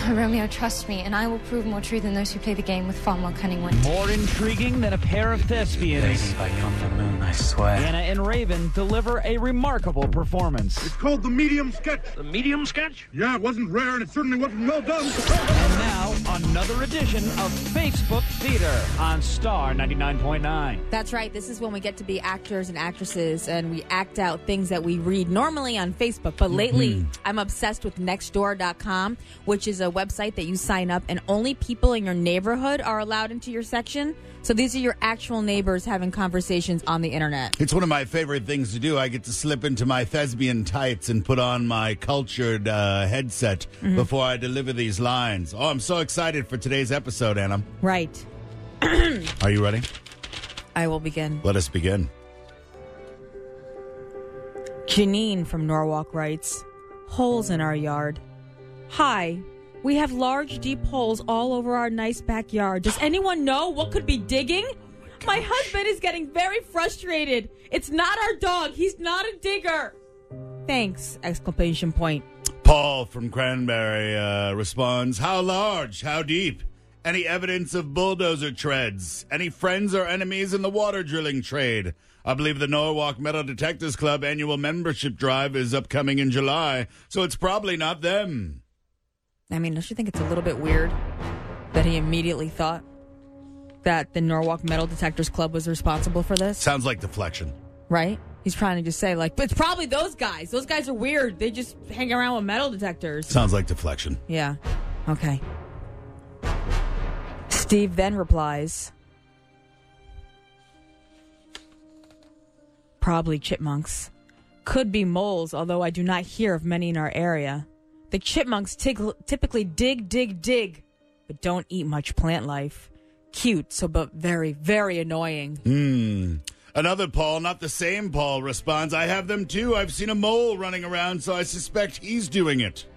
Romeo, trust me, and I will prove more true than those who play the game with far more cunning wit. More intriguing than a pair of thespians. Lady by yonder moon, I swear. Anna and Raven deliver a remarkable performance. It's called The Medium Sketch. The Medium Sketch? Yeah, it wasn't rare and it certainly wasn't well done. And now, another edition of Facebook Theater on Star 99.9. That's right. This is when we get to be actors and actresses and we act out things that we read normally on Facebook. But lately, I'm obsessed with Nextdoor.com, which is a website that you sign up and only people in your neighborhood are allowed into your section. So these are your actual neighbors having conversations on the internet. It's one of my favorite things to do. I get to slip into my thespian tights and put on my cultured headset before I deliver these lines. Oh, I'm so excited for today's episode, Anna. Right. Are you ready? I will begin. Let us begin. Janine from Norwalk writes, holes in our yard. Hi. We have large, deep holes all over our nice backyard. Does anyone know what could be digging? My husband is getting very frustrated. It's not our dog. He's not a digger. Thanks! Exclamation point. Paul from Cranberry responds, how large? How deep? Any evidence of bulldozer treads? Any friends or enemies in the water drilling trade? I believe the Norwalk Metal Detectors Club annual membership drive is upcoming in July, so it's probably not them. I mean, don't you think it's a little bit weird that he immediately thought that the Norwalk Metal Detectors Club was responsible for this? Sounds like deflection. Right? He's trying to just say, like, but it's probably those guys. Those guys are weird. They just hang around with metal detectors. Sounds like deflection. Yeah. Okay. Steve then replies, probably chipmunks. Could be moles, although I do not hear of many in our area. The chipmunks typically dig, but don't eat much plant life. Cute, but very, very annoying. Another Paul, not the same Paul, responds, I have them too. I've seen a mole running around, so I suspect he's doing it.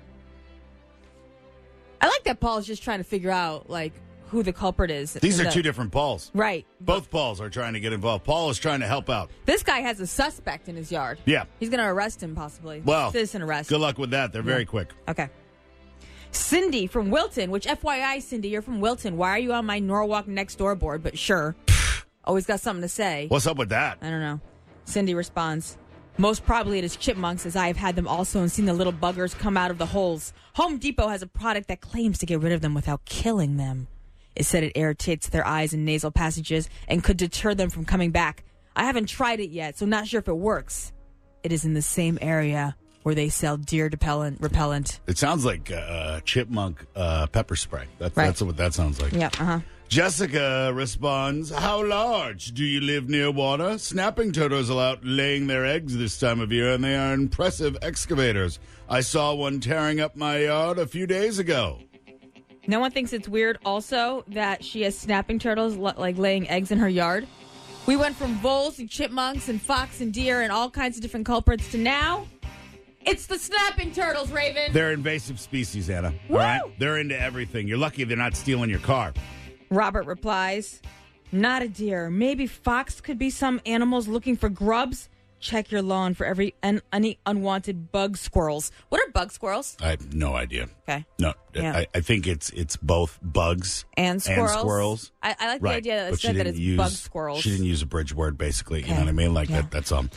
I like that Paul's just trying to figure out, like, who the culprit is. These are two different Pauls. Right. Both Pauls are trying to get involved. Paul is trying to help out. This guy has a suspect in his yard. Yeah. He's going to arrest him, possibly. Well, citizen arrest. Good luck with that. They're very quick. Okay. Cindy from Wilton, which FYI, Cindy, you're from Wilton. Why are you on my Norwalk next door board? But sure. Always got something to say. What's up with that? I don't know. Cindy responds, most probably it is chipmunks, as I have had them also and seen the little buggers come out of the holes. Home Depot has a product that claims to get rid of them without killing them. It said it irritates their eyes and nasal passages and could deter them from coming back. I haven't tried it yet, so not sure if it works. It is in the same area where they sell deer repellent. It sounds like chipmunk pepper spray. That's what that sounds like. Yeah, Jessica responds, how large? Do you live near water? Snapping turtles are out laying their eggs this time of year, and they are impressive excavators. I saw one tearing up my yard a few days ago. No one thinks it's weird also that she has snapping turtles like laying eggs in her yard. We went from voles and chipmunks and fox and deer and all kinds of different culprits to now it's the snapping turtles, Raven. They're invasive species, Anna. All right? They're into everything. You're lucky they're not stealing your car. Robert replies, not a deer. Maybe fox could be some animals looking for grubs. Check your lawn for any unwanted bug squirrels. What are bug squirrels? I have no idea. Okay. No, Yeah. I think it's both bugs and squirrels. I like the Right. idea that But it said that it's bug squirrels. She didn't use a bridge word, basically. Okay. You know what I mean? Like Yeah. that's all.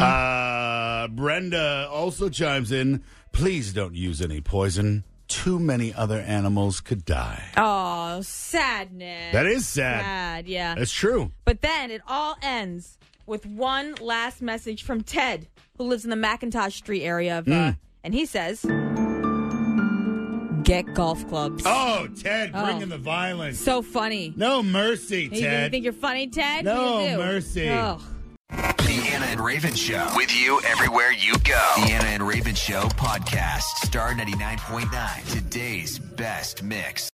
Brenda also chimes in, please don't use any poison. Too many other animals could die. Oh, sadness. That is sad. Sad, yeah. That's true. But then it all ends with one last message from Ted, who lives in the McIntosh Street area of, and he says, get golf clubs. Oh, Ted, bringing the violence. So funny. No mercy, You Ted. think you're funny, Ted? No What do you do? mercy. Oh. The Anna and Raven Show. With you everywhere you go. The Anna and Raven Show podcast. Star 99.9. Today's best mix.